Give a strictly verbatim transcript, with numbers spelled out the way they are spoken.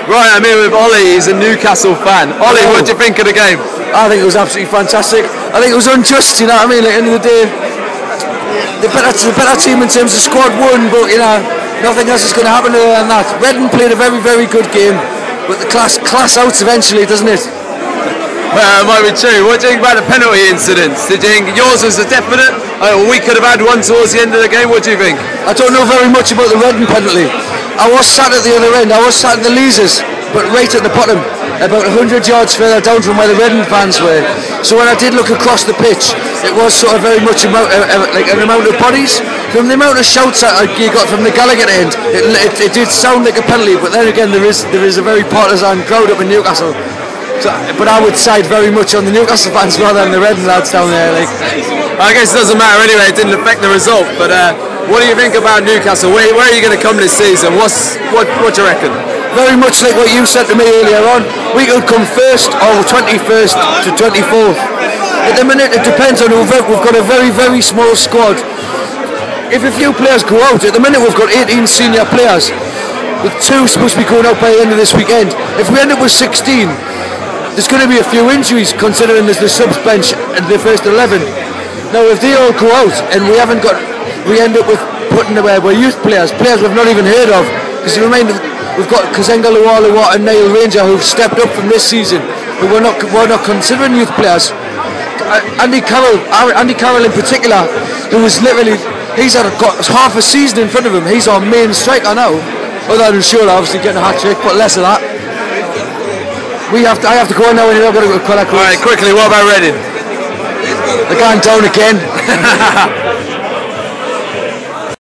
Right, I'm here with Ollie. He's a Newcastle fan. Ollie, what do you think of the game? I think it was absolutely fantastic. I think it was unjust, you know what I mean? Like, at the end of the day, the better, the better team in terms of squad won, but you know, nothing else is going to happen other than that. Reading played a very, very good game, but the class class outs eventually, doesn't it? Well, it might be true. What do you think about the penalty incidents? Did you think yours was a definite? Oh, we could have had one towards the end of the game. What do you think? I don't know very much about the Reading penalty. I was sat at the other end. I was sat at the Leazers, but right at the bottom, about one hundred yards further down from where the Reading fans were. So when I did look across the pitch, it was sort of very much amount, uh, uh, like an amount of bodies. From the amount of shouts that you got from the Gallagher end, it, it, it did sound like a penalty. But then again, there is there is a very partisan crowd up in Newcastle. So, but I would side very much on the Newcastle fans rather than the Reading lads down there. Like, I guess it doesn't matter anyway. It didn't affect the result. But uh, what do you think about Newcastle? Where, where are you going to come this season? What's what? What do you reckon? Very much like what you said to me earlier on. We could come first or twenty-first to twenty-fourth. At the minute, it depends on who we've, we've got a very very small squad. If a few players go out, at the minute we've got eighteen senior players, with two supposed to be going out by the end of this weekend. If we end up with sixteen. There's going to be a few injuries considering there's the subs bench and the first eleven. Now if they all go out and we haven't got, we end up with putting away our youth players, players we've not even heard of, because you remind we've got Kazenga Lualua and Niall Ranger who've stepped up from this season, but we're not we're not considering youth players. Andy Carroll, Andy Carroll in particular, who was literally he's had got half a season in front of him. He's our main striker now, other than Shula obviously getting a hat trick, but less of that. We have to, I have to go on now and you're not going to go. Alright, quickly, what about Reading? They're going down again.